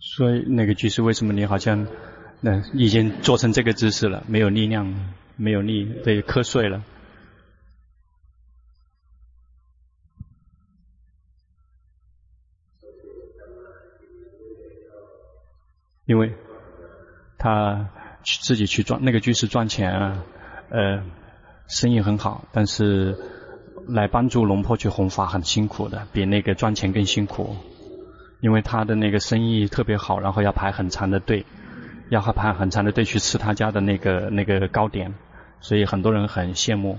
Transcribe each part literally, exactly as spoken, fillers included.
所以那个居士，为什么你好像那、呃、已经做成这个姿势了，没有力量，没有力，对，瞌睡了。因为他自己去赚那个居士赚钱啊，呃，生意很好，但是来帮助龙婆去弘法很辛苦的，比那个赚钱更辛苦。因为他的那个生意特别好，然后要排很长的队，要排很长的队去吃他家的那个那个糕点，所以很多人很羡慕。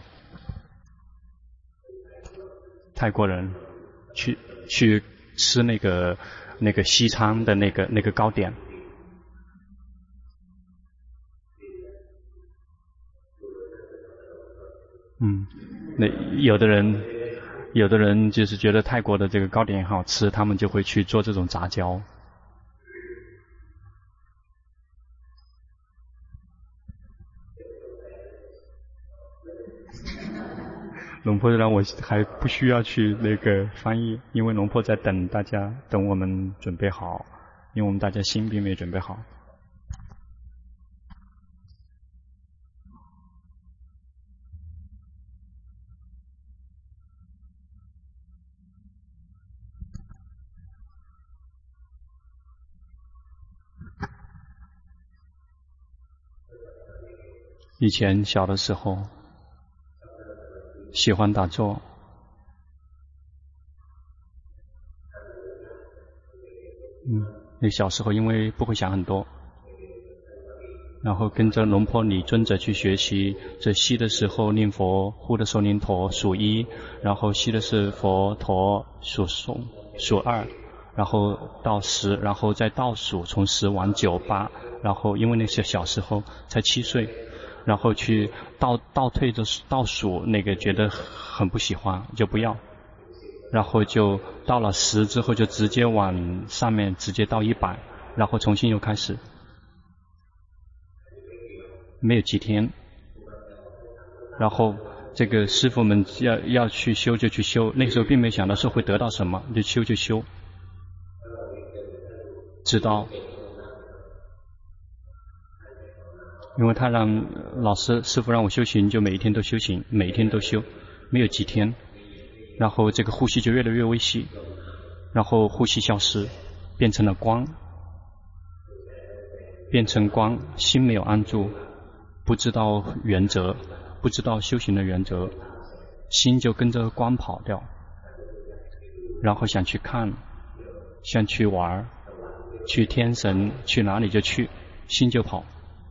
泰国人去去吃那个那个西餐的那个那个糕点。嗯，那有的人，有的人就是觉得泰国的这个糕点好吃，他们就会去做这种杂交。龙婆让我还不需要去那个翻译，因为龙婆在等大家，等我们准备好，因为我们大家心并没准备好。以前小的时候喜欢打坐，嗯，那小时候因为不会想很多，然后跟着龙婆女尊者去学习，这吸的时候念佛，呼的时候念陀数一，然后吸的是佛陀数诵数二，然后到十，然后再倒数，从十往九八，然后因为那些小时候才七岁。然后去倒倒退着倒数，那个觉得很不喜欢，就不要。然后就到了十之后，就直接往上面直接到一百，然后重新又开始。没有几天，然后这个师父们要要去修就去修，那个时候并没想到是会得到什么，就修就修，直到。因为他让老师师父让我修行，就每一天都修行，每一天都修，没有几天，然后这个呼吸就越来越微细，然后呼吸消失，变成了光，变成光，心没有安住，不知道原则，不知道修行的原则，心就跟着光跑掉，然后想去看，想去玩，去天神，去哪里就去，心就跑。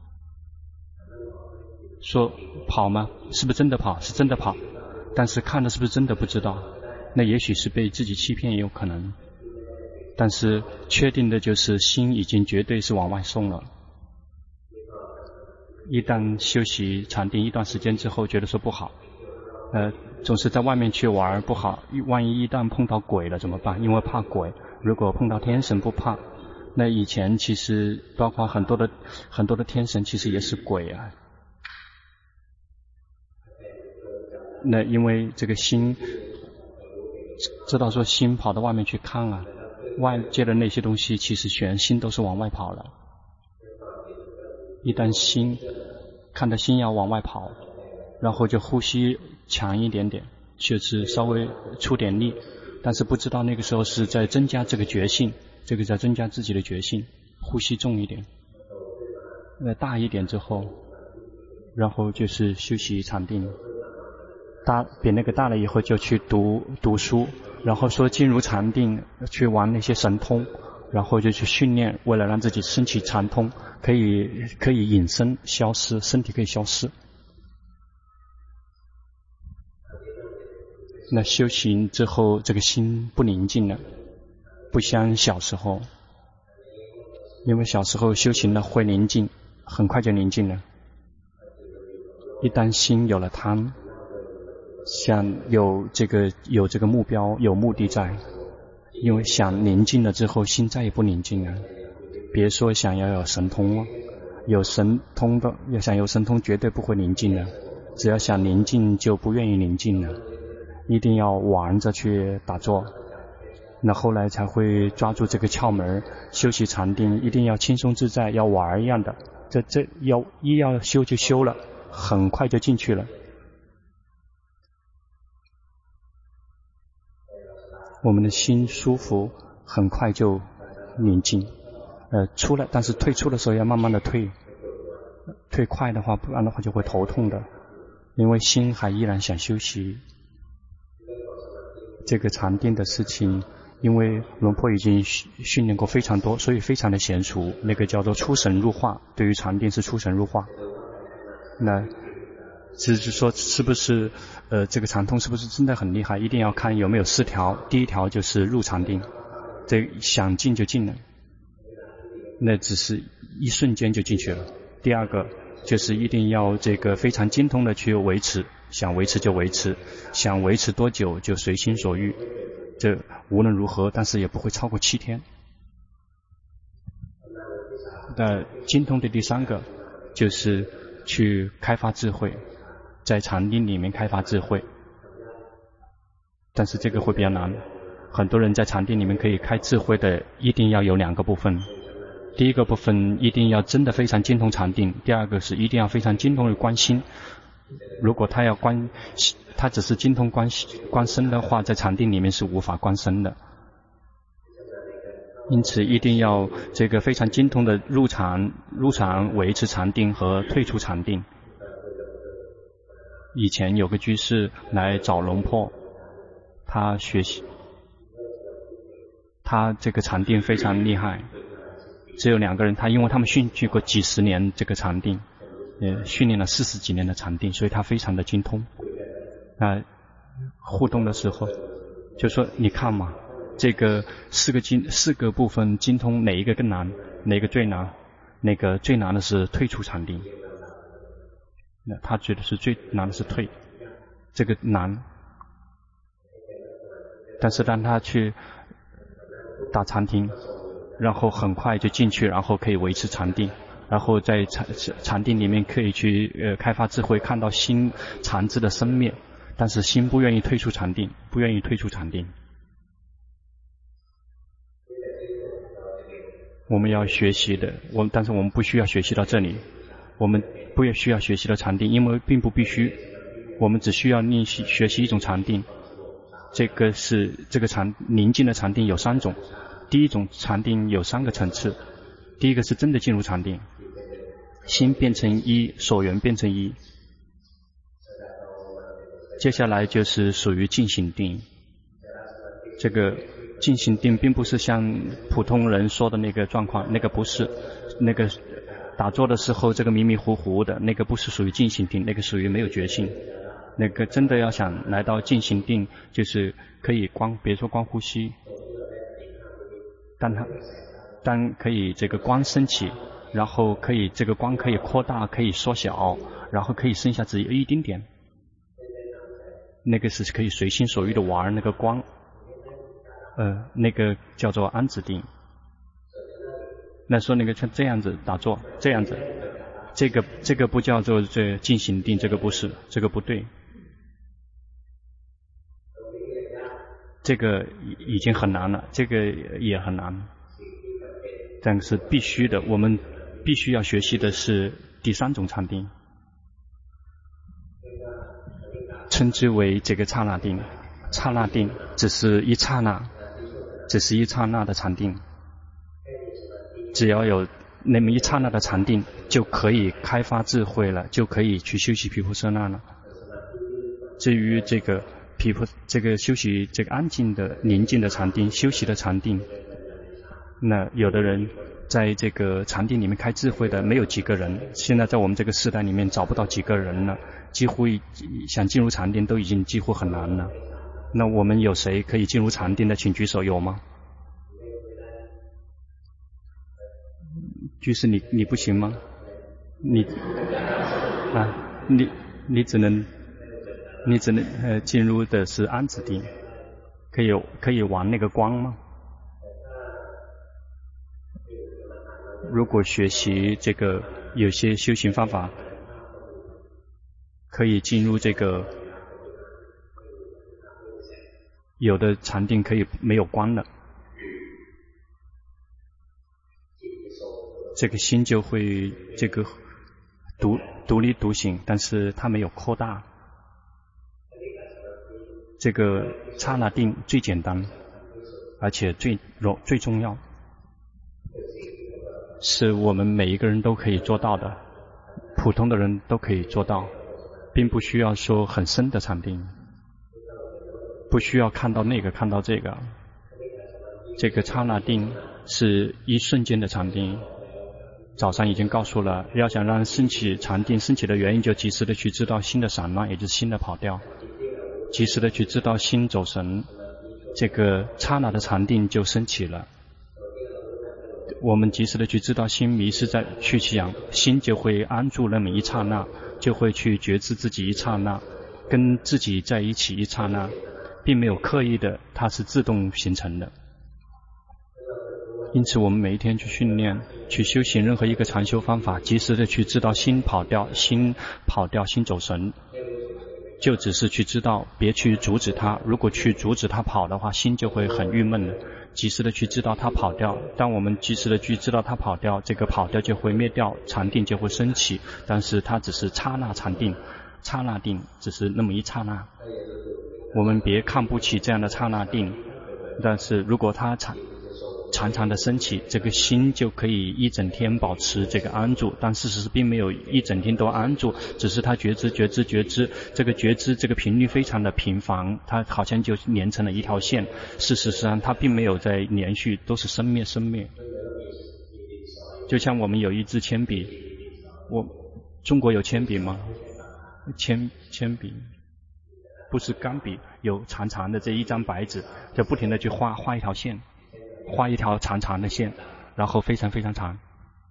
说跑吗？是不是真的跑？是真的跑，但是看的是不是真的不知道，那也许是被自己欺骗也有可能，但是确定的就是心已经绝对是往外送了。一旦休息禅定一段时间之后，觉得说不好，呃，总是在外面去玩不好，万一一旦碰到鬼了怎么办？因为怕鬼，如果碰到天神不怕，那以前其实包括很多的很多的天神其实也是鬼啊。那因为这个心知道说心跑到外面去看啊，外界的那些东西其实全心都是往外跑了。一旦心看到心要往外跑，然后就呼吸强一点点，就是稍微出点力，但是不知道那个时候是在增加这个觉性，这个在增加自己的觉性，呼吸重一点，那大一点之后，然后就是休息禅定。大比那个大了以后就去读读书，然后说进入禅定，去玩那些神通，然后就去训练，为了让自己升起禅通，可以可以隐身消失，身体可以消失。那修行之后，这个心不宁静了，不像小时候，因为小时候修行了会宁静，很快就宁静了。一旦心有了贪，想有这个有这个目标有目的在，因为想宁静了之后心再也不宁静了，别说想要有神通了，有神通的要想有神通绝对不会宁静了，只要想宁静就不愿意宁静了，一定要玩着去打坐， 那后来才会抓住这个窍门，修习禅定一定要轻松自在，要玩一样的，这这要一要修就修了，很快就进去了。我们的心舒服，很快就宁静。呃，出来，但是退出的时候要慢慢的退，退快的话，不然的话就会头痛的，因为心还依然想休息。这个禅定的事情，因为龙婆已经训练过非常多，所以非常的娴熟，那个叫做出神入化，对于禅定是出神入化。那只是说是不是呃这个禅通是不是真的很厉害，一定要看有没有四条。第一条就是入禅定，这想进就进了，那只是一瞬间就进去了。第二个就是一定要这个非常精通的去维持，想维持就维持，想维持多久就随心所欲，这无论如何但是也不会超过七天。那精通的第三个就是去开发智慧，在禅定里面开发智慧，但是这个会比较难。很多人在禅定里面可以开智慧的，一定要有两个部分。第一个部分一定要真的非常精通禅定，第二个是一定要非常精通于观心。如果他要观，他只是精通观观身的话，在禅定里面是无法观身的。因此一定要这个非常精通的入禅、入禅维持禅定和退出禅定。以前有个居士来找龙婆，他学习，他这个禅定非常厉害，只有两个人，他因为他们训练过几十年这个禅定，呃，训练了四十几年的禅定，所以他非常的精通。那互动的时候就说你看嘛，这个四个精四个部分精通哪一个更难，哪个最难？那个最难的是退出禅定，那他觉得是最难的是退，这个难。但是当他去打禅厅，然后很快就进去，然后可以维持禅定，然后在禅禅定里面可以去呃开发智慧，看到心禅智的生灭，但是心不愿意退出禅定，不愿意退出禅定。我们要学习的，我们但是我们不需要学习到这里，我们不需要学习到禅定，因为并不必须，我们只需要练习学习一种禅定。这个是这个禅宁静的禅定有三种，第一种禅定有三个层次，第一个是真的进入禅定，心变成一，所缘变成一。接下来就是属于静行定，这个静行定并不是像普通人说的那个状况，那个不是，那个打坐的时候这个迷迷糊糊的，那个不是属于静行定，那个属于没有觉性。那个真的要想来到静行定，就是可以光，别说光呼吸，但它但可以这个光升起，然后可以这个光可以扩大，可以缩小，然后可以剩下只有一丁点，那个是可以随心所欲的玩那个光，呃，那个叫做安止定。那说那个像这样子打坐，这样子，这个这个不叫做这静行定，这个不是，这个不对。这个已经很难了，这个也很难，但是必须的，我们必须要学习的是第三种禅定，称之为这个刹那定。刹那定只是一刹那，只是一刹那的禅定，只要有那么一刹那的禅定，就可以开发智慧了，就可以去修习毗婆舍那了。至于这个毗婆这个修习这个安静的宁静的禅定，修习的禅定，那有的人在这个禅定里面开智慧的没有几个人，现在在我们这个时代里面找不到几个人了，几乎想进入禅定都已经几乎很难了。那我们有谁可以进入禅定的，请举手，有吗？居士你你不行吗？你啊你你只能你只能呃进入的是安止定，可以可以玩那个光吗？如果学习这个有些修行方法，可以进入这个有的禅定可以没有光了，这个心就会这个独独立独行，但是它没有扩大。这个刹那定最简单，而且最最重要，是我们每一个人都可以做到的，普通的人都可以做到，并不需要说很深的禅定，不需要看到那个看到这个。这个刹那定是一瞬间的禅定。早上已经告诉了，要想让升起禅定升起的原因，就及时的去知道心的散乱，也就是心的跑掉，及时的去知道心走神，这个刹那的禅定就升起了。我们及时的去知道心迷失在去想，心就会安住那么一刹那，就会去觉知自己一刹那，跟自己在一起一刹那，并没有刻意的，它是自动形成的。因此我们每一天去训练去修行任何一个禅修方法，及时的去知道心跑掉心跑掉心走神，就只是去知道，别去阻止它。如果去阻止它跑的话，心就会很郁闷的。及时的去知道它跑掉，当我们及时的去知道它跑掉，这个跑掉就会灭掉，禅定就会升起，但是它只是刹那禅定，刹那定只是那么一刹那。我们别看不起这样的刹那定，但是如果它常常常的升起，这个心就可以一整天保持这个安住，但事实并没有一整天都安住，只是它觉知觉知觉知，这个觉知这个频率非常的频繁，它好像就连成了一条线，事实上它并没有在连续，都是生灭生灭。就像我们有一支铅笔，我中国有铅笔吗？铅铅笔不是钢笔，有长长的这一张白纸，就不停的去画画一条线，画一条长长的线，然后非常非常长。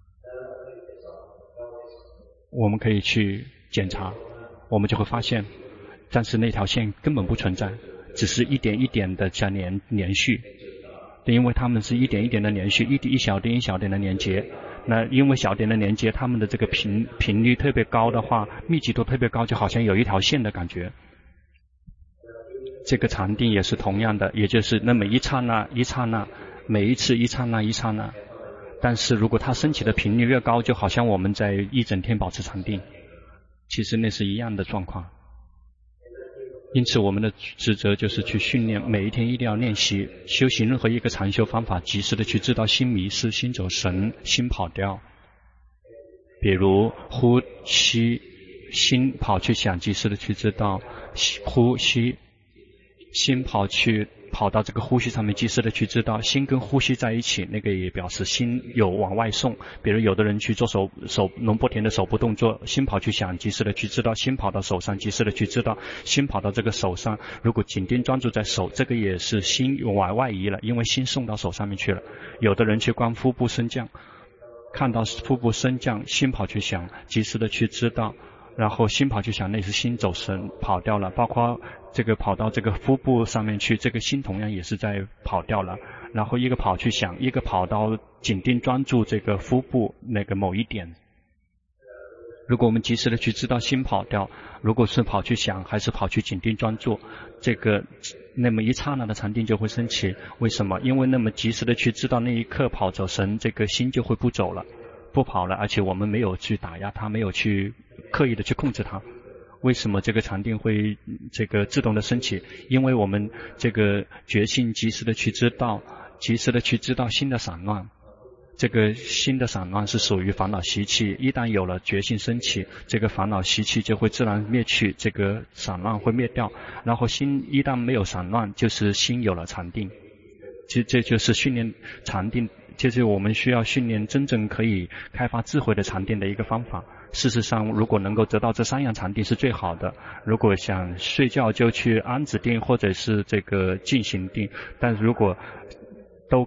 我们可以去检查，我们就会发现，但是那条线根本不存在，只是一点一点的在连连续，因为它们是一点一点的连续，一一小点一小点的连接。那因为小点的连接，它们的这个频频率特别高的话，密集度特别高，就好像有一条线的感觉。这个禅定也是同样的，也就是那么一刹那一刹那，每一次一刹那一刹那。但是如果它升起的频率越高，就好像我们在一整天保持禅定，其实那是一样的状况。因此我们的职责就是去训练，每一天一定要练习修行任何一个禅修方法，及时的去知道心迷失、心走神、心跑掉。比如呼吸，心跑去想，及时的去知道呼吸，心跑去跑到这个呼吸上面，及时的去知道心跟呼吸在一起，那个也表示心有往外送。比如有的人去做手手龙波田的手部动作，心跑去想，及时的去知道心跑到手上，及时的去知道心跑到这个手上。如果紧盯专注在手，这个也是心往外移了，因为心送到手上面去了。有的人去观腹部升降，看到腹部升降，心跑去想，及时的去知道，然后心跑去想，那是心走神跑掉了。包括这个跑到这个腹部上面去，这个心同样也是在跑掉了。然后一个跑去想，一个跑到紧盯专注这个腹部那个某一点。如果我们及时的去知道心跑掉，如果是跑去想还是跑去紧盯专注，这个那么一刹那的禅定就会升起。为什么？因为那么及时的去知道那一刻跑走神，这个心就会不走了，不跑了，而且我们没有去打压它，没有去刻意的去控制它。为什么这个禅定会这个自动的升起？因为我们这个觉性及时的去知道，及时的去知道心的散乱。这个心的散乱是属于烦恼习气，一旦有了觉性升起，这个烦恼习气就会自然灭去，这个散乱会灭掉。然后心一旦没有散乱，就是心有了禅定。其实这就是训练禅定，就是我们需要训练真正可以开发智慧的禅定的一个方法。事实上，如果能够得到这三样禅定是最好的。如果想睡觉就去安止定或者是这个静行定，但如果都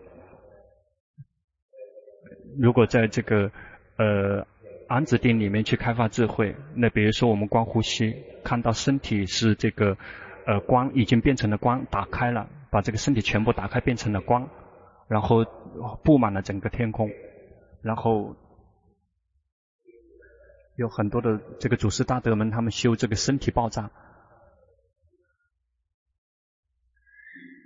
如果在这个呃安止定里面去开发智慧，那比如说我们观呼吸，看到身体是这个呃光已经变成了光，打开了，把这个身体全部打开变成了光，然后布满了整个天空，然后有很多的这个祖师大德们，他们修这个身体爆炸。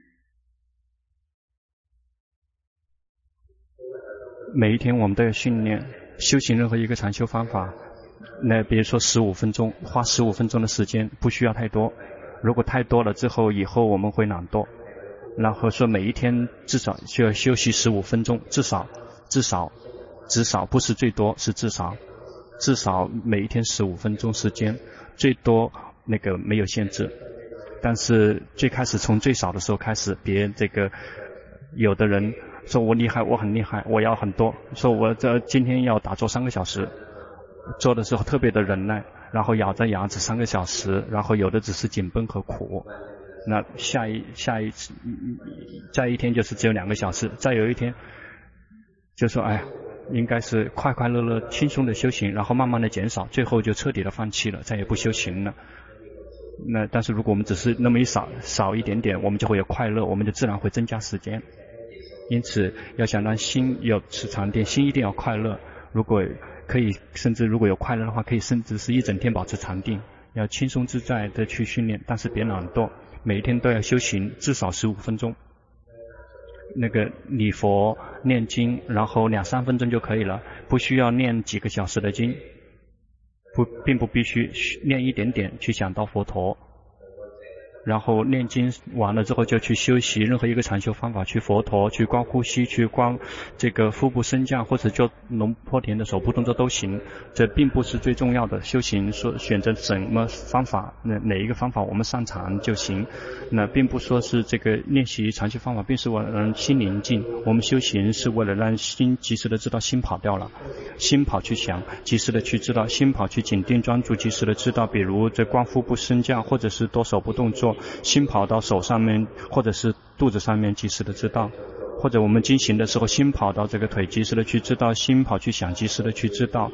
每一天我们都要训练修行任何一个禅修方法。那比如说十五分钟，花十五分钟的时间，不需要太多。如果太多了之后，以后我们会懒惰。然后说每一天至少需要休息十五分钟，至少至少至少不是最多，是至少至少每一天十五分钟时间，最多那个没有限制。但是最开始从最少的时候开始，别这个有的人说我厉害，我很厉害，我要很多，说我这今天要打坐三个小时，做的时候特别的忍耐，然后咬着牙齿三个小时，然后有的只是紧绷和苦。那下一下一次再一天就是只有两个小时，再有一天就说哎呀应该是快快乐乐轻松的修行，然后慢慢的减少，最后就彻底的放弃了，再也不修行了。那但是如果我们只是那么一少少一点点，我们就会有快乐，我们就自然会增加时间。因此要想让心有持禅定，心一定要快乐，如果可以甚至如果有快乐的话，可以甚至是一整天保持禅定，要轻松自在的去训练，但是别懒惰，每一天都要修行至少十五分钟。那个礼佛念经，然后两三分钟就可以了，不需要念几个小时的经，不并不必须念一点点去想到佛陀。然后念经完了之后就去修习任何一个禅修方法，去佛陀，去观呼吸，去观这个腹部升降，或者做龙坡田的手部动作都行。这并不是最重要的修行，说选择什么方法，那哪一个方法我们擅长就行。那并不说是这个练习禅修方法并是为了让心宁静，我们修行是为了让心及时的知道心跑掉了，心跑去想，及时的去知道，心跑去紧盯专注，及时的知道，比如这观腹部升降，或者是多手部动作，心跑到手上面或者是肚子上面，及时的知道。或者我们经行的时候，心跑到这个腿，及时的去知道，心跑去想，及时的去知道。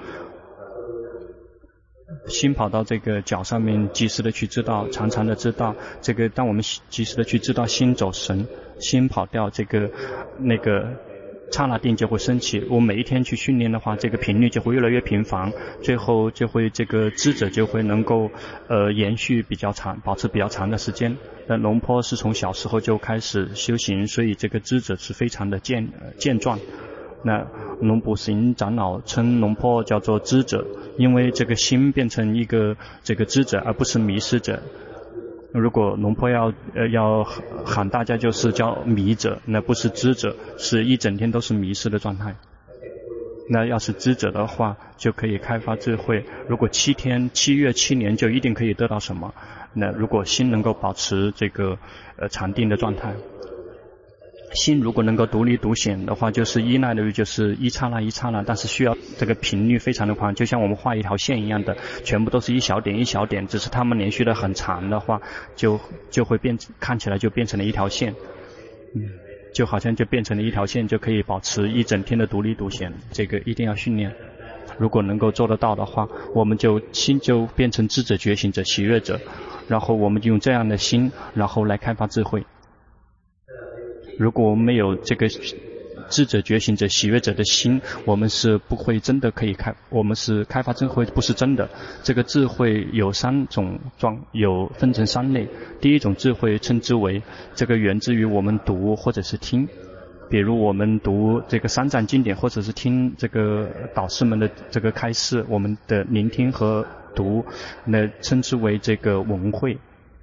心跑到这个脚上面，及时的去知道，常常的知道。这个当我们及时的去知道心走神，心跑掉，这个那个刹那定就会升起。我每一天去训练的话，这个频率就会越来越频繁，最后就会这个知者就会能够呃延续比较长，保持比较长的时间。那龙坡是从小时候就开始修行，所以这个知者是非常的健呃健壮。那龙普行长老称龙坡叫做知者，因为这个心变成一个这个知者，而不是迷失者。如果龙坡要呃要喊大家就是叫迷者，那不是知者，是一整天都是迷失的状态。那要是知者的话，就可以开发智慧。如果七天、七月、七年就一定可以得到什么？那如果心能够保持这个呃禅定的状态，心如果能够独立独显的话，就是依赖的就是一刹那一刹那，但是需要这个频率非常的宽，就像我们画一条线一样的，全部都是一小点一小点，只是它们连续的很长的话，就就会变看起来就变成了一条线，嗯，就好像就变成了一条线，就可以保持一整天的独立独显。这个一定要训练。如果能够做得到的话，我们就心就变成知者、觉醒者、喜悦者，然后我们就用这样的心，然后来开发智慧。如果我们没有这个智者、觉醒者、喜悦者的心，我们是不会真的可以开，我们是开发智慧不是真的。这个智慧有三种状，有分成三类。第一种智慧称之为这个源自于我们读或者是听，比如我们读这个三藏经典，或者是听这个导师们的这个开示，我们的聆听和读，那称之为这个闻慧。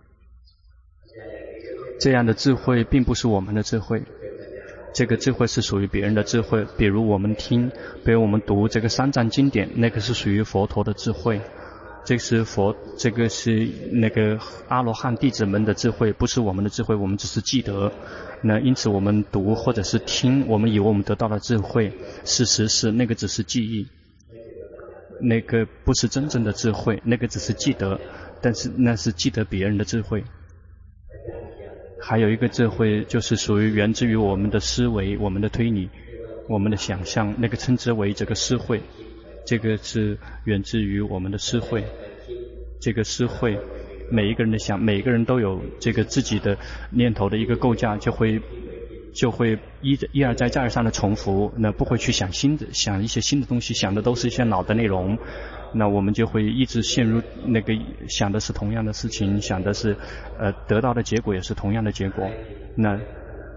这样的智慧并不是我们的智慧，这个智慧是属于别人的智慧。比如我们听，比如我们读这个三藏经典，那个是属于佛陀的智慧，这是佛，这个是那个阿罗汉弟子们的智慧，不是我们的智慧，我们只是记得。那因此我们读或者是听，我们以为我们得到了智慧，事实是那个只是记忆，那个不是真正的智慧，那个只是记得，但是那是记得别人的智慧。还有一个智慧就是属于源自于我们的思维、我们的推理、我们的想象，那个称之为这个思慧，这个是源自于我们的思慧。这个思慧每一个人的想，每一个人都有这个自己的念头的一个构架，就会就会一一而再再而三的重复，那不会去想新的，想一些新的东西，想的都是一些老的内容，那我们就会一直陷入那个想的是同样的事情，想的是呃得到的结果也是同样的结果。那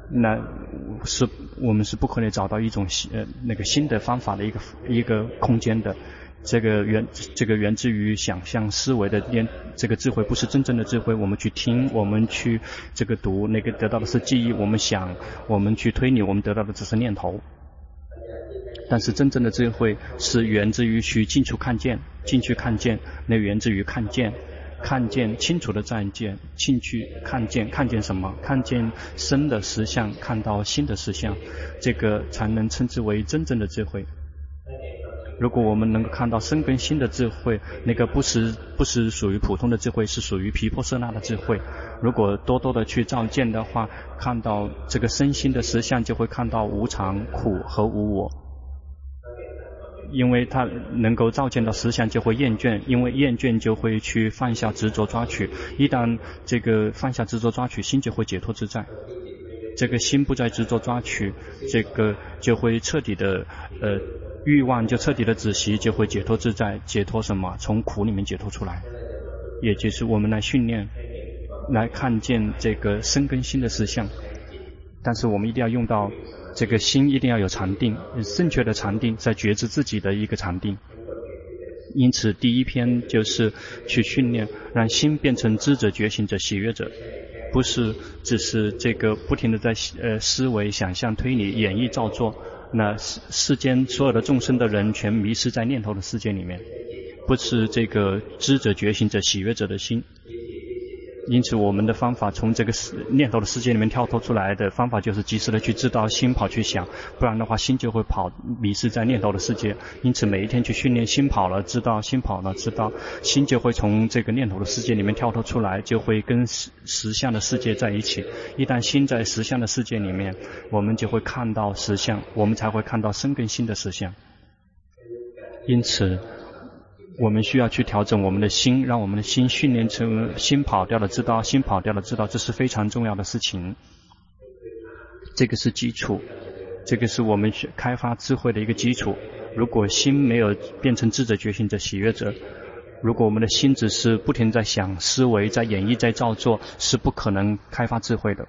那是我们是不可能找到一种呃那个新的方法的一个一个空间的。这个源这个源自于想象思维的这个智慧，不是真正的智慧。我们去听，我们去这个读，那个得到的是记忆；我们想，我们去推理，我们得到的只是念头。但是真正的智慧是源自于去近处看见，近去看见，那源自于看见。看见清楚的再见，进去看见，看见什么？看见生的实相，看到新的实相，这个才能称之为真正的智慧。如果我们能够看到生跟新的智慧，那个不是不是属于普通的智慧，是属于毗婆舍那的智慧。如果多多的去照见的话，看到这个身心的实相，就会看到无常、苦和无我。因为他能够照见到实相，就会厌倦，因为厌倦就会去放下执着抓取，一旦这个放下执着抓取，心就会解脱自在。这个心不再执着抓取，这个就会彻底的呃欲望就彻底的止息，就会解脱自在。解脱什么？从苦里面解脱出来，也就是我们来训练，来看见这个身跟心的实相。但是我们一定要用到这个心，一定要有禅定，正确的禅定，在觉知自己的一个禅定。因此第一篇就是去训练让心变成知者、觉醒者、喜悦者，不是只是这个不停的在呃思维、想象、推理、演绎、造作。那世世间所有的众生的人全迷失在念头的世界里面，不是这个知者、觉醒者、喜悦者的心。因此我们的方法从这个念头的世界里面跳脱出来的方法，就是及时的去知道心跑去想，不然的话心就会跑迷失在念头的世界。因此每一天去训练，心跑了知道，心跑了知道，心就会从这个念头的世界里面跳脱出来，就会跟实相的世界在一起。一旦心在实相的世界里面，我们就会看到实相，我们才会看到身跟心的实相。因此我们需要去调整我们的心，让我们的心训练成心跑掉了知道，心跑掉了知道，这是非常重要的事情。这个是基础，这个是我们开发智慧的一个基础。如果心没有变成智者、觉醒者、喜悦者，如果我们的心只是不停在想、思维、在演绎、在造作，是不可能开发智慧的。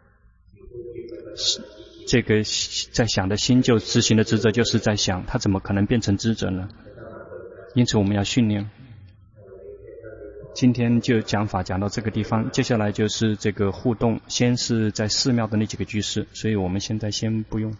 这个在想的心就执行的职责就是在想，它怎么可能变成知者呢？因此我们要训练。今天就讲法讲到这个地方，接下来就是这个互动，先是在寺庙的那几个居士，所以我们现在先不用。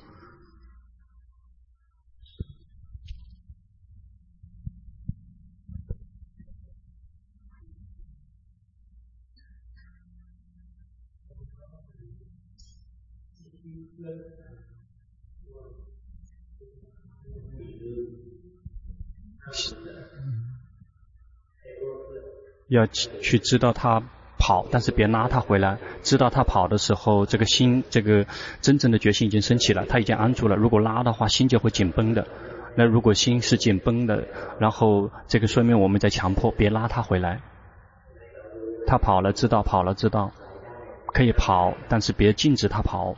要去知道他跑，但是别拉他回来。知道他跑的时候，这个心，这个真正的觉性已经升起了，他已经安住了。如果拉的话，心就会紧绷的。那如果心是紧绷的，然后这个说明我们在强迫，别拉他回来。他跑了，知道跑了，知道可以跑，但是别禁止他跑。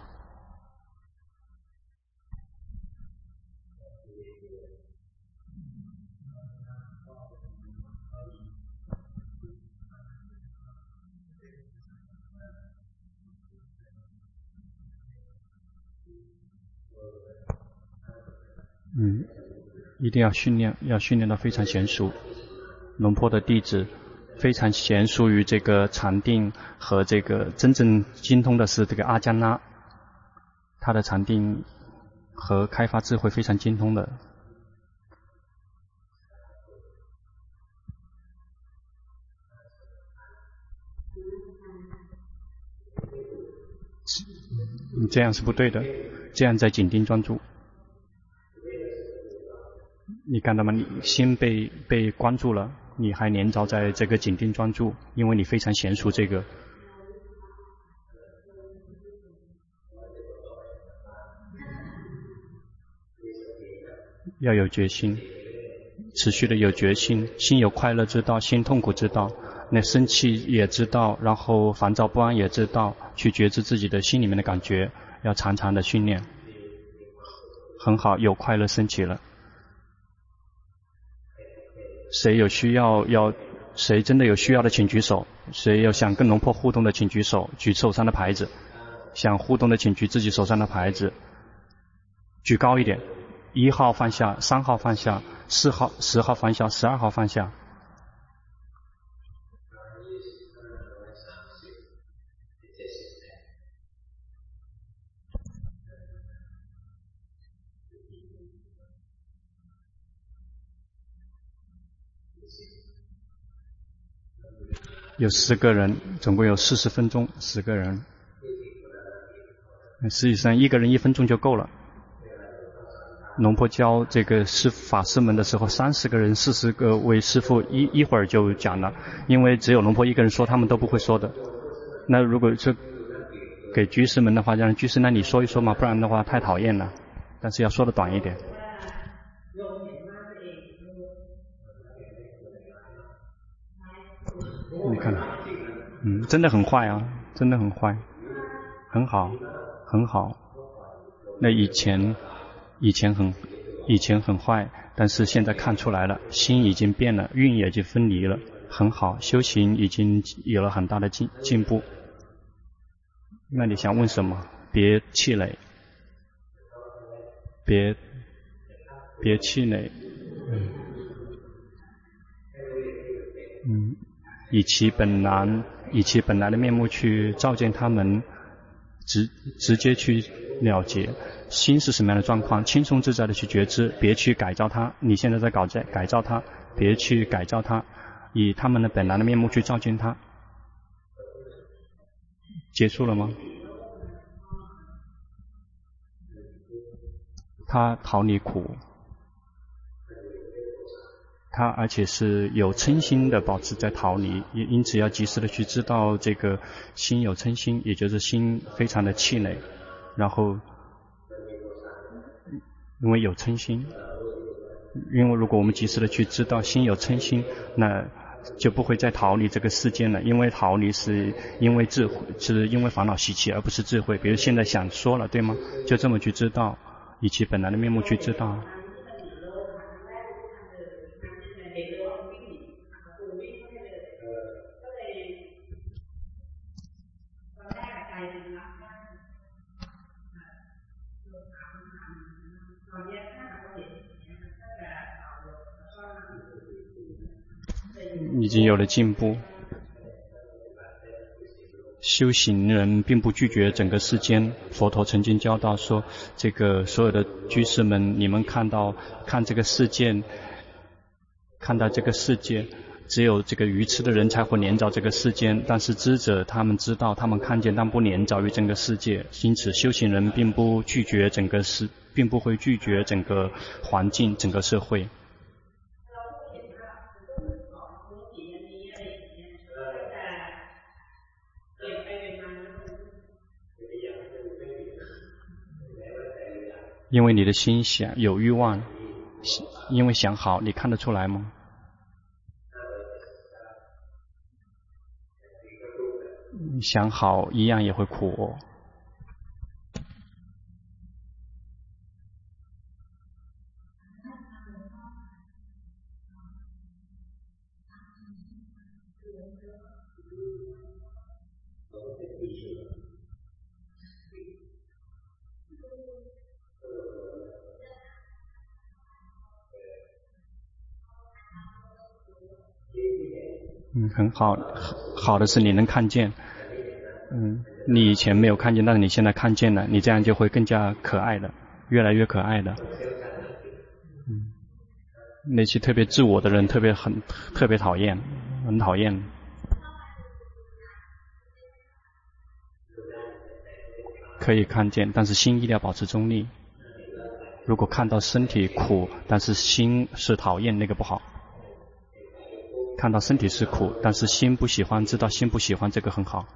嗯，一定要训练，要训练到非常娴熟。龙坡的弟子非常娴熟于这个禅定和这个真正精通的是这个阿姜拉，他的禅定和开发智慧非常精通的。你这样是不对的，这样在紧盯专注。你看到吗？你心被被关注了，你还连着在这个紧盯专注，因为你非常娴熟这个。要有决心，持续的有决心，心有快乐知道，心痛苦知道，那生气也知道，然后烦躁不安也知道，去觉知自己的心里面的感觉，要常常的训练。很好，有快乐升起了。谁有需要要，谁真的有需要的请举手，谁有想跟龙婆互动的请举手，举手上的牌子。 想互动的请举自己手上的牌子，举高一点，一号放下，三号放下，四号、十号放下，十二号放下。有十个人，总共有四十分钟，十个人。实际上一个人一分钟就够了。龙婆教这个师法师们的时候，三十个人、四十个位师父一一会儿就讲了，因为只有龙婆一个人说，他们都不会说的。那如果是给居士们的话，让居士那你说一说嘛，不然的话太讨厌了。但是要说的短一点。你看，嗯，真的很坏啊，真的很坏，很好，很好。那以前，以前很，以前很坏，但是现在看出来了，心已经变了，运也已经分离了，很好，修行已经有了很大的进进步。那你想问什么？别气馁，别，别气馁，嗯，嗯。以其本来以其本来的面目去照见他们，直直接去了结心是什么样的状况，轻松自在的去觉知，别去改造它。你现在在搞在改造它，别去改造它，以他们的本来的面目去照见它。结束了吗？他逃离苦，他而且是有嗔心的保持在逃离，因此要及时的去知道这个心有嗔心，也就是心非常的气馁，然后因为有嗔心，因为如果我们及时的去知道心有嗔心，那就不会再逃离这个世间了，因为逃离是因为智慧，是因为烦恼习气，而不是智慧。比如现在想说了，对吗？就这么去知道，以其本来的面目去知道。已经有了进步。修行人并不拒绝整个世间，佛陀曾经教导说，这个所有的居士们，你们看到看这个世界，看到这个世界，只有这个愚痴的人才会黏着这个世间，但是知者他们知道，他们看见，但不黏着于整个世界。因此修行人并不拒绝整个世，并不会拒绝整个环境，整个社会。因为你的心想有欲望，因为想好，你看得出来吗？想好一样也会苦哦。嗯，很好，好的是你能看见，嗯，你以前没有看见，但是你现在看见了，你这样就会更加可爱的，越来越可爱的。嗯，那些特别自我的人特别很特别讨厌，很讨厌。可以看见，但是心一定要保持中立。如果看到身体苦，但是心是讨厌，那个不好。看到身体是苦，但是心不喜欢，知道心不喜欢，这个很好。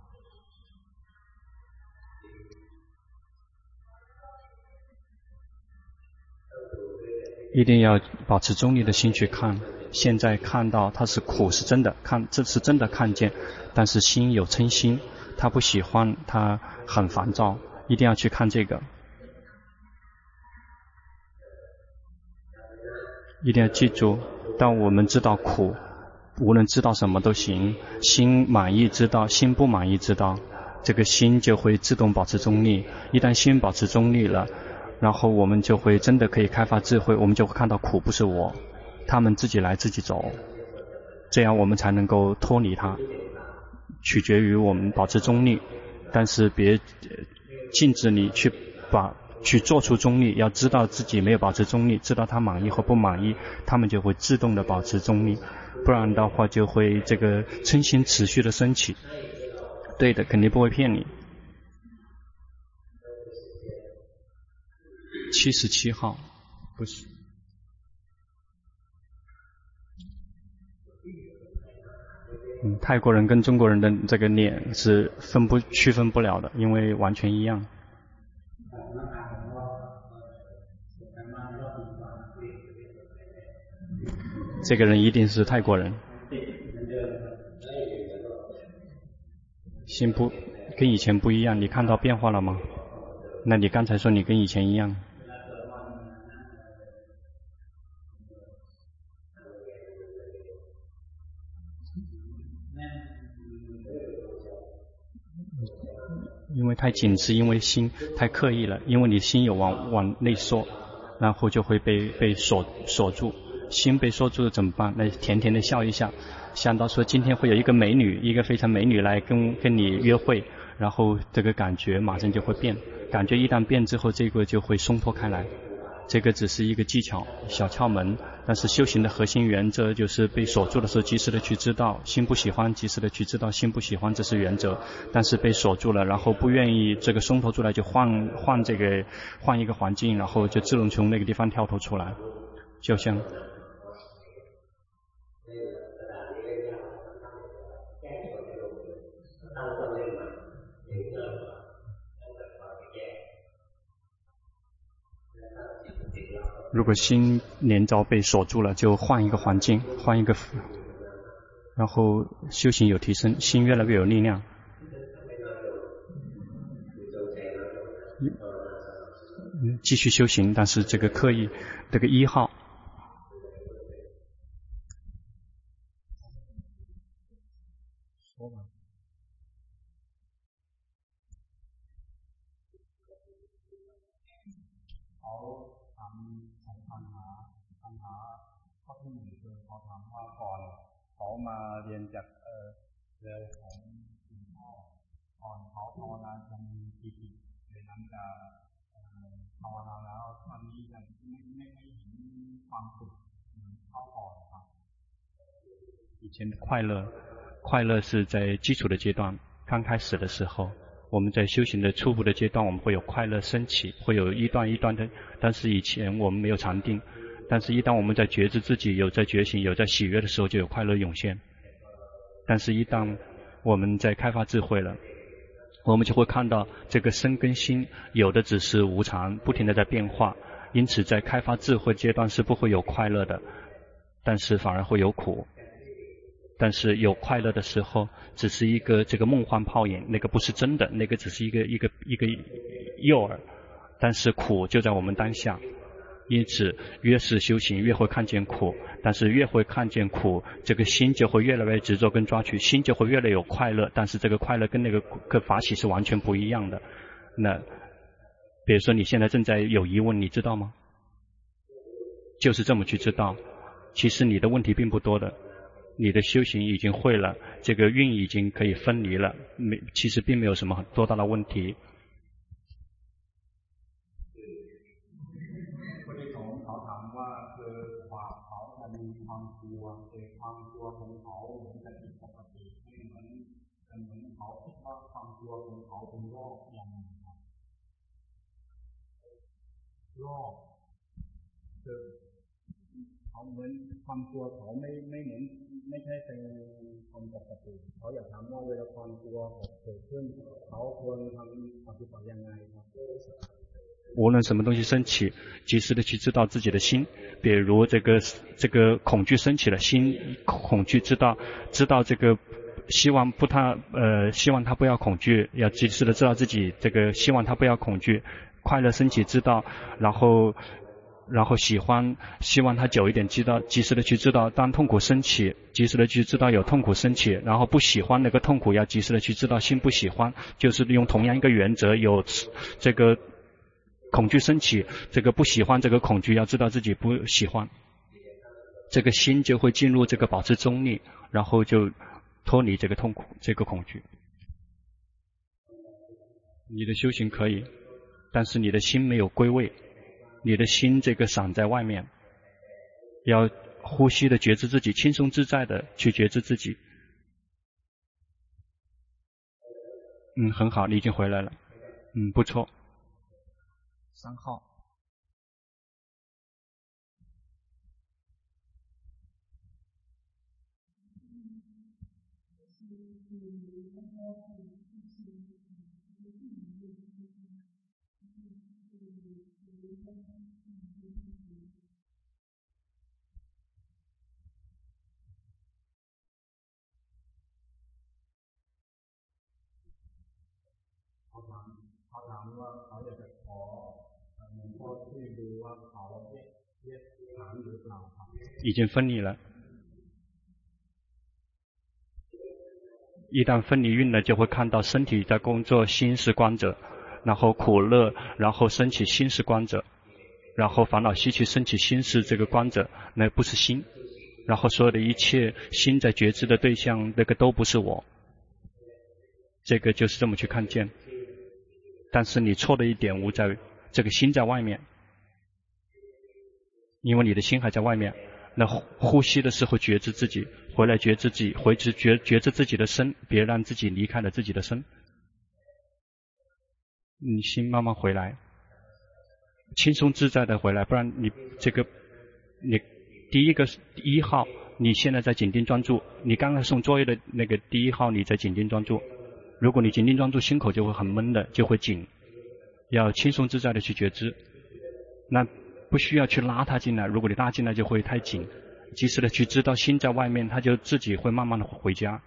一定要保持中立的心去看。现在看到它是苦是真的，看这是真的看见，但是心有嗔心，他不喜欢，他很烦躁，一定要去看这个。一定要记住，当我们知道苦，无论知道什么都行，心满意知道，心不满意知道， 这个心就会自动保持中立。一旦心保持中立了，然后我们就会真的可以开发智慧，我们就会看到苦不是我，他们自己来自己走，这样我们才能够脱离它。取决于我们保持中立，但是别禁止你去把去做出中立，要知道自己没有保持中立，知道他满意或不满意，他们就会自动的保持中立，不然的话就会这个嗔心持续的升起。对的，肯定不会骗你。七十七号，不是。嗯，泰国人跟中国人的这个脸是分不区分不了的，因为完全一样。这个人一定是泰国人。心不跟以前不一样，你看到变化了吗？那你刚才说你跟以前一样。因为太紧是因为心太刻意了，因为你心有往往内缩，然后就会被被锁锁住。心被锁住了怎么办？那甜甜的笑一下，想到说今天会有一个美女，一个非常美女来跟跟你约会，然后这个感觉马上就会变，感觉一旦变之后，这个就会松脱开来。这个只是一个技巧小窍门，但是修行的核心原则就是被锁住的时候及时的去知道，心不喜欢及时的去知道心不喜欢，这是原则。但是被锁住了，然后不愿意这个松脱出来，就换换这个换一个环境，然后就自动从那个地方跳脱出来。就像如果心连着被锁住了，就换一个环境，换一个，然后修行有提升，心越来越有力量。继续修行，但是这个刻意，这个一号。说吧。เขามาเรียนจากเอ่อเรือของคุณพ่อก่อนเขาภาวนาจะมีปิติในนั้นจะภาวนาแล้วตอนนี้ยังไม่ไม่ไม่เห็นความสุขเข้าก่อนครับ以前的快乐快乐是在基础的阶段，刚开始的时候，我们在修行的初步的阶段，我们会有快乐升起，会有一段一段的，但是以前我们没有禅定。但是一旦我们在觉知自己有在觉醒有在喜悦的时候，就有快乐涌现。但是一旦我们在开发智慧了，我们就会看到这个身跟心有的只是无常，不停地在变化，因此在开发智慧阶段是不会有快乐的，但是反而会有苦。但是有快乐的时候只是一个这个梦幻泡影，那个不是真的，那个只是一个一个一个诱饵，但是苦就在我们当下。因此越是修行越会看见苦，但是越会看见苦，这个心就会越来越执着跟抓取，心就会越来越有快乐，但是这个快乐跟那个跟法喜是完全不一样的。那比如说你现在正在有疑问，你知道吗？就是这么去知道，其实你的问题并不多的，你的修行已经会了，这个运已经可以分离了，没其实并没有什么多大的问题。โลภคือเขาเหมือนความกลัวเขาไม่ไม่เหมือนไม่ใช่เป็นคนปกติเขาอยากถามว่าเวลาความกลัวเกิดขึ้นเขาควรทำปฏิบัติยังไงครับ无论什么东西升起，及时的去知道自己的心。比如这个这个恐惧升起了，心恐惧知道知道这个希望不他呃希望他不要恐惧，要及时的知道自己这个希望他不要恐惧。快乐升起知道，然后然后喜欢，希望它久一点，知道及时的去知道，当痛苦升起，及时的去知道有痛苦升起，然后不喜欢那个痛苦，要及时的去知道心不喜欢，就是用同样一个原则，有这个恐惧升起，这个不喜欢这个恐惧，要知道自己不喜欢，这个心就会进入这个保持中立，然后就脱离这个痛苦，这个恐惧。你的修行可以，但是你的心没有归位。你的心这个散在外面，要呼吸的觉知自己，轻松自在的去觉知自己。嗯，很好，你已经回来了。嗯，不错。三号。已经分离了，一旦分离运了，就会看到身体在工作，心是观者，然后苦乐，然后升起心是观者，然后烦恼习气升起心是这个观者，那不是心，然后所有的一切心在觉知的对象，那个都不是我，这个就是这么去看见。但是你错的一点无在这个心在外面，因为你的心还在外面，那呼吸的时候觉知自己，回来觉知自己，回知觉觉知自己的身，别让自己离开了自己的身。你心慢慢回来，轻松自在的回来，不然你这个你第一个一号，你现在在紧盯专注，你刚才送作业的那个第一号你在紧盯专注，如果你紧盯专注，心口就会很闷的，就会紧，要轻松自在的去觉知，那不需要去拉它进来，如果你拉进来就会太紧，及时的去知道心在外面，它就自己会慢慢的回家。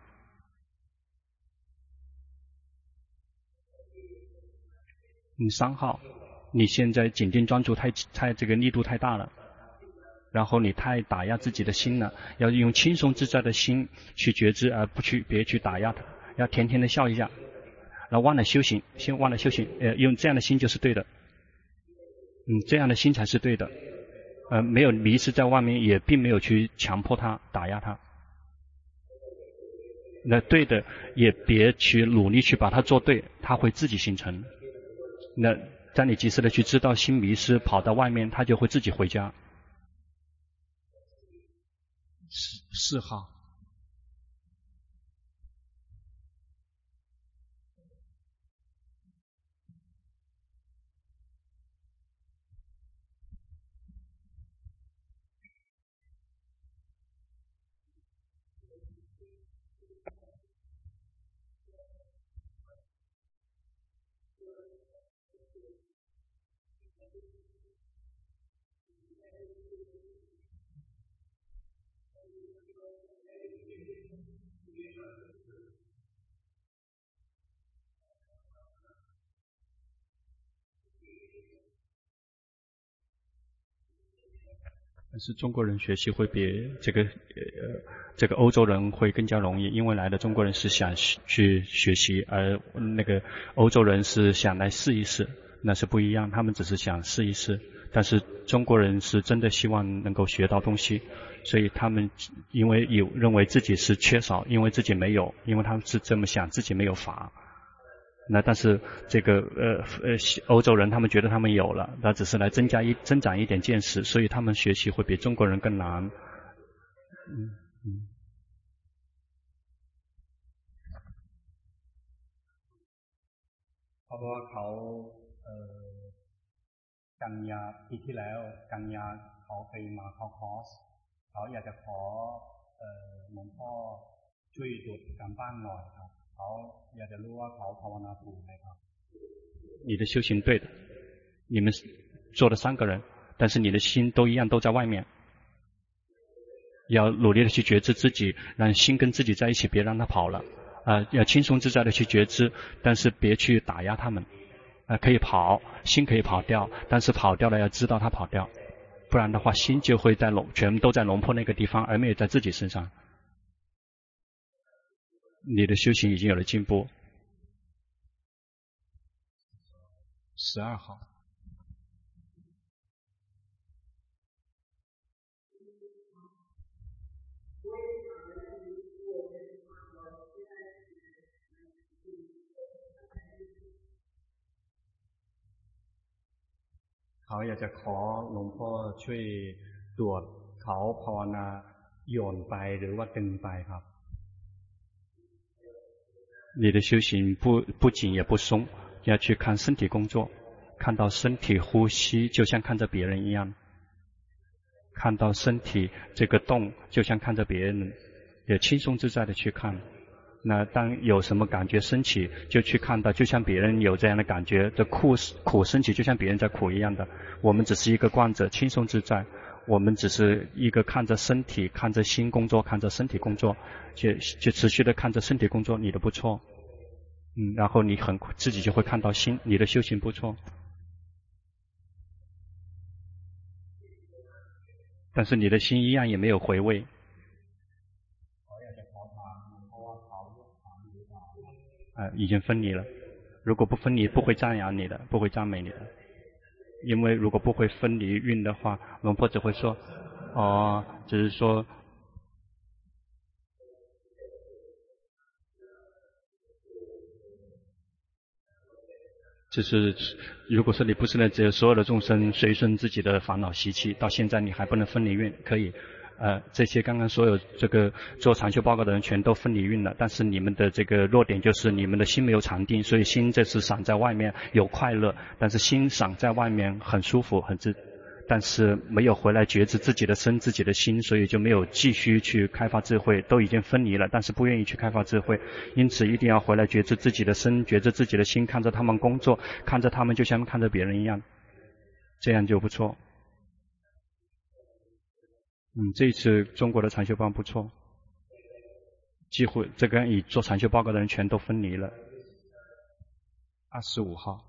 你三号，你现在紧盯专注太太这个力度太大了，然后你太打压自己的心了，要用轻松自在的心去觉知，而不去别去打压它，要甜甜的笑一下，然后忘了修行，先忘了修行，呃，用这样的心就是对的，嗯，这样的心才是对的，呃，没有迷失在外面，也并没有去强迫它、打压它。那对的，也别去努力去把它做对，它会自己形成。那当你及时的去知道心迷失跑到外面，它就会自己回家。四四号。但是中国人学习会比这个呃这个欧洲人会更加容易，因为来的中国人是想去学习，而那个欧洲人是想来试一试，那是不一样，他们只是想试一试，但是中国人是真的希望能够学到东西，所以他们因为有认为自己是缺少，因为自己没有，因为他们是这么想，自己没有法。那但是这个呃呃欧洲人他们觉得他们有了，那只是来增加一增长一点见识，所以他们学习会比中国人更难。嗯嗯。เพราะว่าเขาเอ่อกันยาปีที่แล้วกันยาเขาไปมาเข้าคอร์สเขาอยากจะขอเอ่อหลวงพ่อช่วยดูการบ้านหน่อยครับเขาอยากจะรู้ว่าเขาภาวนาถูกไหมครับ你的修行对的，你们做了三个人，但是你的心都一样都在外面，要努力的去觉知自己，让心跟自己在一起，别让它跑了啊、呃！要轻松自在的去觉知，但是别去打压他们啊、呃！可以跑，心可以跑掉，但是跑掉了要知道它跑掉。 不然的话心就会在龙全部都在龙婆那个地方，而没有在自己身上。你的修行已经有了进步。十二号。เขาอยากจะขอหลวงพ่อช่วยตรวจเขาภาวนาโยนไปหรือว่าตึงไปครับ你的修行不不紧也不松，要去看身体工作，看到身体呼吸就像看着别人一样，看到身体这个动就像看着别人，也轻松自在的去看。那当有什么感觉升起，就去看到就像别人有这样的感觉的苦苦升起，就像别人在苦一样的。我们只是一个观者，轻松自在。我们只是一个看着身体，看着心工作，看着身体工作，就就持续的看着身体工作，你的不错。嗯，然后你很自己就会看到心，你的修行不错。但是你的心一样也没有回味。呃，已经分离了。如果不分离，不会赞扬你的，不会赞美你的。因为如果不会分离运的话，龙婆只会说，哦，只是说，就是如果说你不是呢，只有所有的众生随顺自己的烦恼习气，到现在你还不能分离运，可以。呃，这些刚刚所有这个做禅修报告的人全都分离运了，但是你们的这个弱点就是你们的心没有禅定，所以心这是闪在外面有快乐，但是心闪在外面很舒服很自，但是没有回来觉知自己的身自己的心，所以就没有继续去开发智慧，都已经分离了，但是不愿意去开发智慧，因此一定要回来觉知自己的身，觉知自己的心，看着他们工作，看着他们就像看着别人一样，这样就不错。嗯，这一次中国的禅修班不错，几乎这个以做禅修报告的人全都分离了。二十五号。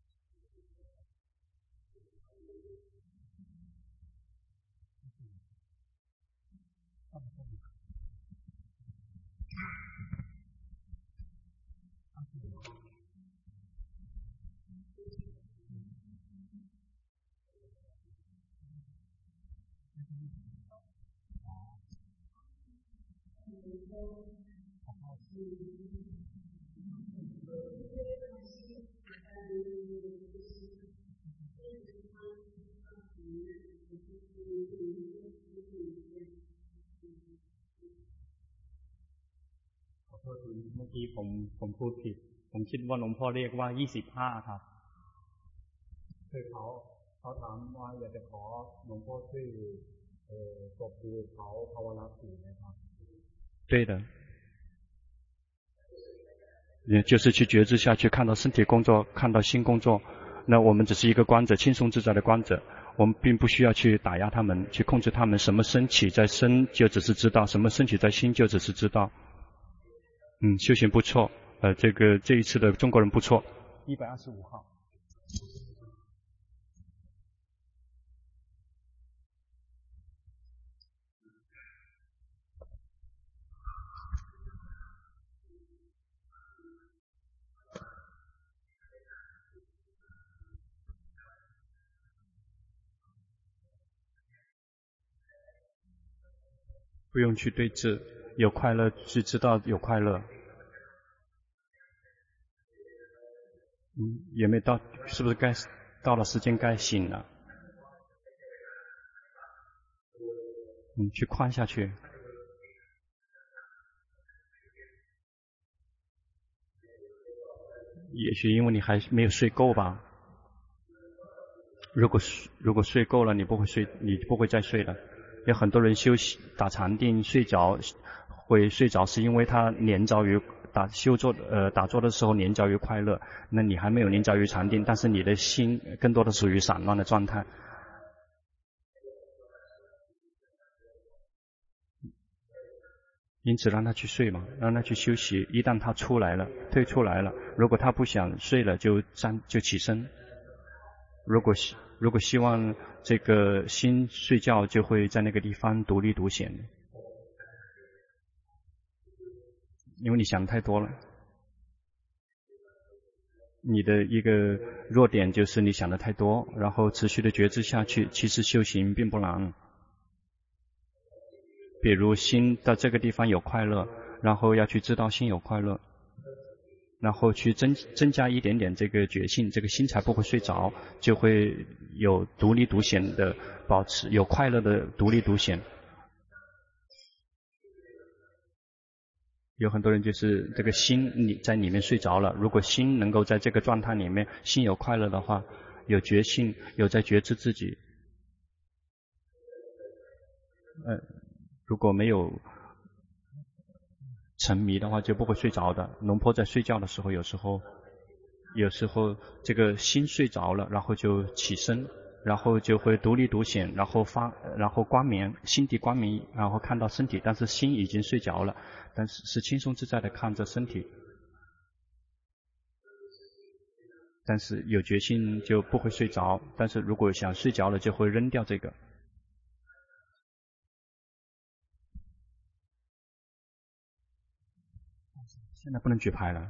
เมื่อกี้ผมผมพูดผิดผมคิดว่าหลวงพ่อเรียกว่ายี่สิบห้าครับคือเขาเขาถามว่าอยากจะขอหลวงพ่อช่วยเอ่อกดดูเขาภาวนาสี่นะครับ对的，也就是去觉知下去，看到身体工作，看到心工作。那我们只是一个观者，轻松自在的观者，我们并不需要去打压他们，去控制他们。什么升起在身，就只是知道；什么升起在心，就只是知道。嗯，修行不错，呃，这个这一次的中国人不错。一百二十五号。不用去对峙，有快乐去知道有快乐。嗯，也没到，是不是该到了时间该醒了？嗯，去宽下去。也许因为你还没有睡够吧。如果如果睡够了，你不会睡，你不会再睡了。有很多人休息打禅定睡着，会睡着是因为他黏着于打修坐呃打坐的时候黏着于快乐，那你还没有黏着于禅定，但是你的心更多的属于散乱的状态。因此让他去睡嘛，让他去休息。一旦他出来了，退出来了，如果他不想睡了，就站就起身。如果如果希望这个心睡觉，就会在那个地方独立独显，因为你想太多了。你的一个弱点就是你想的太多，然后持续的觉知下去，其实修行并不难。比如心到这个地方有快乐，然后要去知道心有快乐，然后去增增加一点点这个觉性，这个心才不会睡着，就会有独立独显的保持，有快乐的独立独显。有很多人就是这个心你在里面睡着了，如果心能够在这个状态里面，心有快乐的话，有觉性，有在觉知自己。呃，如果没有沉迷的话，就不会睡着的。龙婆在睡觉的时候，有时候，有时候这个心睡着了，然后就起身，然后就会独立独显，然后发，然后光明，心地光明，然后看到身体，但是心已经睡着了，但是是轻松自在的看着身体。但是有决心就不会睡着，但是如果想睡着了，就会扔掉这个。现在不能举牌了。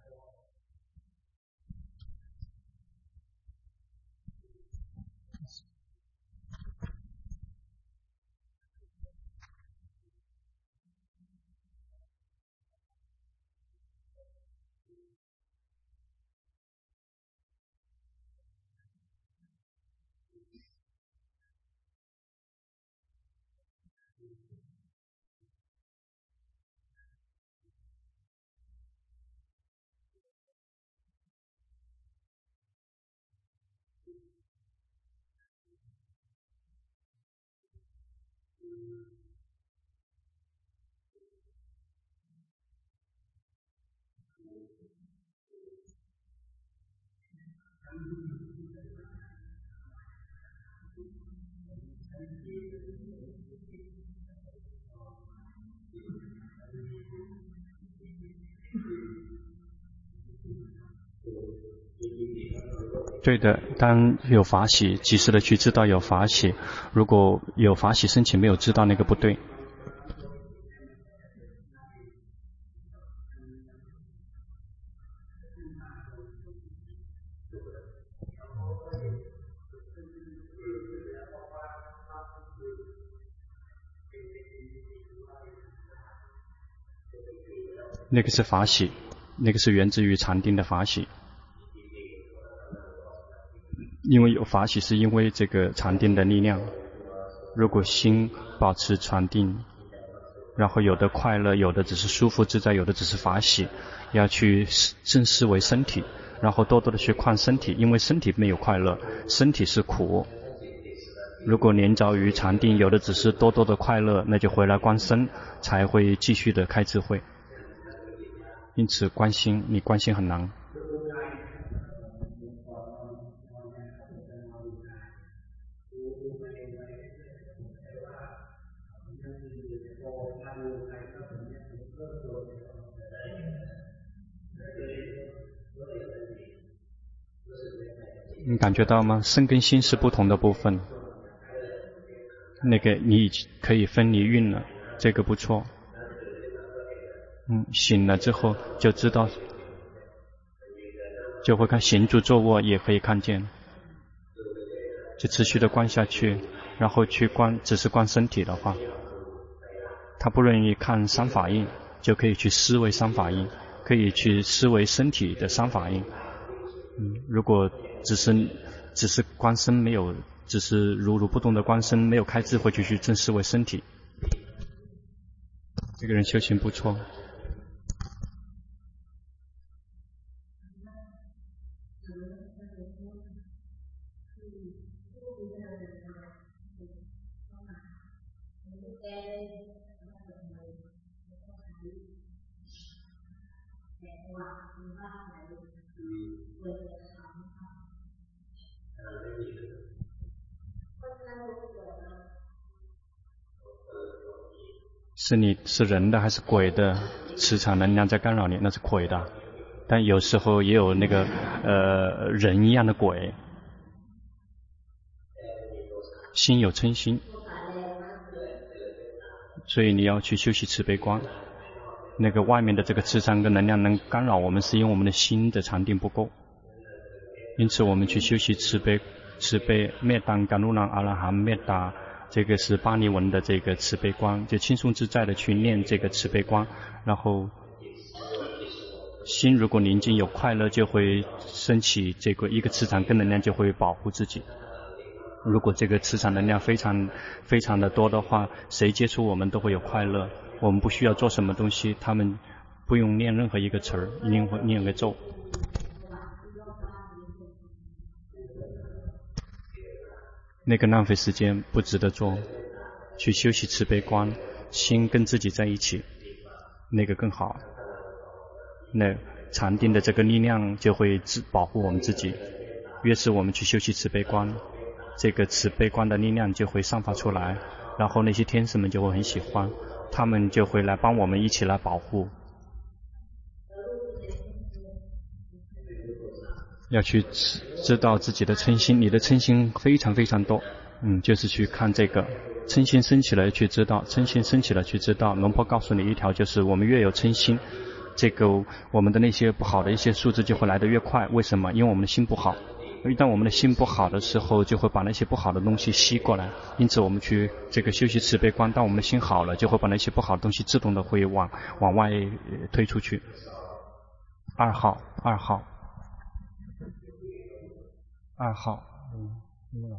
对的，当有法喜，及时的去知道有法喜。如果有法喜升起没有知道，那个不对。那个是法喜，那个是源自于禅定的法喜。因为有法喜是因为这个禅定的力量。如果心保持禅定，然后有的快乐，有的只是舒服自在，有的只是法喜，要去正视为身体，然后多多的去看身体，因为身体没有快乐，身体是苦。如果连着于禅定，有的只是多多的快乐，那就回来观身，才会继续的开智慧。因此观心，你观心很难。你感觉到吗？身跟心是不同的部分。那个你可以分离运了，这个不错。嗯，醒了之后就知道，就会看行住坐卧也可以看见，就持续的观下去，然后去观，只是观身体的话，他不愿意看三法印，就可以去思维三法印，可以去思维身体的三法印。嗯，如果只是只是观身，没有只是如如不动的观身，没有开智慧就去正视为身体，这个人修行不错。是你是人的还是鬼的磁场能量在干扰你，那是鬼的。但有时候也有那个呃人一样的鬼。 心有嗔心，所以你要去修习慈悲光。那个外面的这个磁场跟能量能干扰我们，是因为我们的心的禅定不够。因此我们去修习慈悲慈悲灭当甘露朗阿拉含灭达，这个是巴利文的这个慈悲光，就轻松自在的去念这个慈悲光，然后心如果宁静有快乐，就会升起这个一个磁场跟能量，就会保护自己。如果这个磁场能量非常非常的多的话，谁接触我们都会有快乐。我们不需要做什么东西，他们不用念任何一个词儿，念念个咒。那个浪费时间，不值得做。去修习慈悲观，心跟自己在一起，那个更好。那禅定的这个力量就会保护我们自己。越是我们去修习慈悲观，这个慈悲观的力量就会散发出来，然后那些天使们就会很喜欢，他们就会来帮我们一起来保护。要去知道自己的嗔心，你的嗔心非常非常多，嗯，就是去看这个嗔心升起来去知道，嗔心升起来去知道。龙婆告诉你一条，就是我们越有嗔心，这个我们的那些不好的一些数字就会来得越快。为什么？因为我们的心不好。一旦我们的心不好的时候，就会把那些不好的东西吸过来。因此我们去这个修习慈悲观，当我们的心好了，就会把那些不好的东西自动的会往往外推出去。二号，二号，二号，嗯，嗯。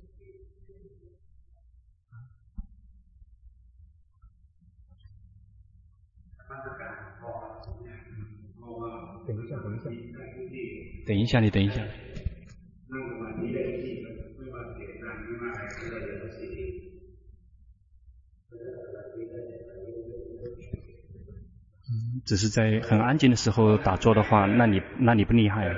等一下，等一下，等一下，你等一下。只是在很安静的时候打坐的话，那你那你不厉害。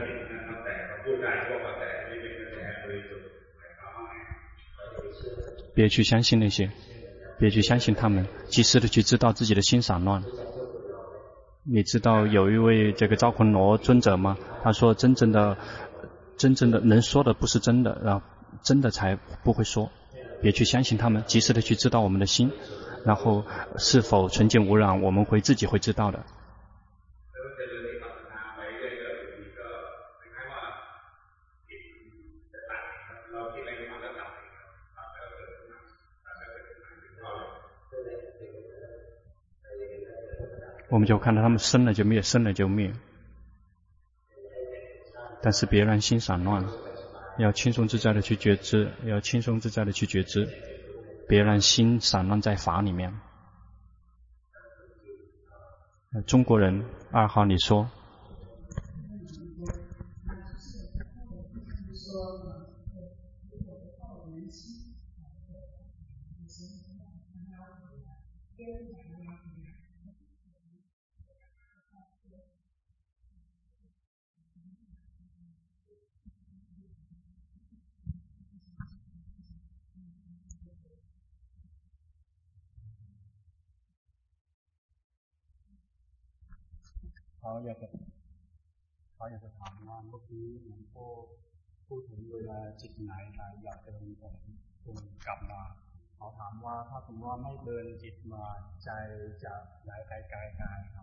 别去相信那些，别去相信他们，及时的去知道自己的心散乱。你知道有一位这个昭坤罗尊者吗？他说真正的真正的能说的不是真的，然后真的才不会说。别去相信他们，及时的去知道我们的心，然后是否纯净无染，我们会自己会知道的。我们就看到他们生了就灭，生了就灭。但是别让心散乱，要轻松自在的去觉知，要轻松自在的去觉知，别让心散乱在法里面。中国人二号，你说。เขาอยากจะเขาอยากจะถามว่าเมื่อกี้หลวงพ่อพูดถึงเวลาจิตไหนไหลอยากเดินผมคุณกลับมาเขาถามว่าถ้าสมมติว่าไม่เดินจิตมาใจจะไหลไปไกลๆครับ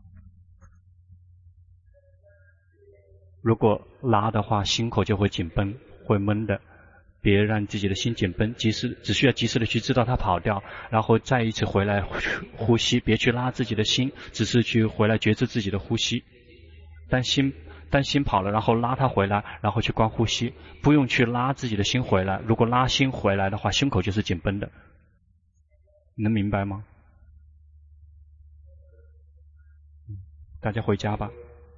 如果拉的话，心口就会紧绷，会闷的。别让自己的心紧绷，及时只需要及时的去知道它跑掉，然后再一次回来呼吸，别去拉自己的心，只是去回来觉知自己的呼吸。当心当心跑了，然后拉它回来，然后去观呼吸，不用去拉自己的心回来。如果拉心回来的话，胸口就是紧绷的。能明白吗？大家回家吧。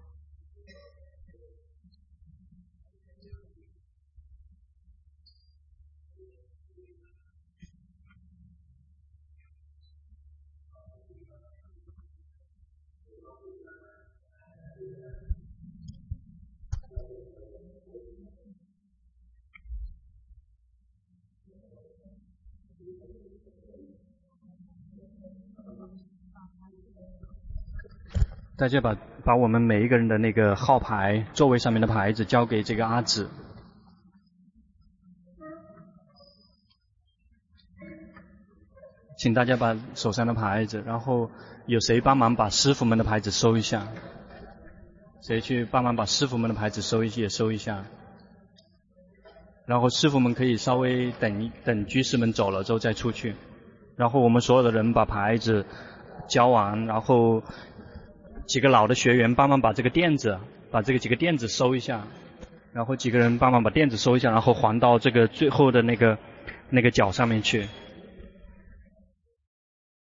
大家把把我们每一个人的那个号牌座位上面的牌子交给这个阿紫。 请大家把手上的牌子，然后有谁帮忙把师傅们的牌子收一下？谁去帮忙把师傅们的牌子收一也收一下？然后师傅们可以稍微等一等居士们走了之后再出去。然后我们所有的人把牌子交完，然后几个老的学员帮忙把这个垫子，把这个几个垫子收一下，然后几个人帮忙把垫子收一下，然后还到这个最后的那个那个角上面去。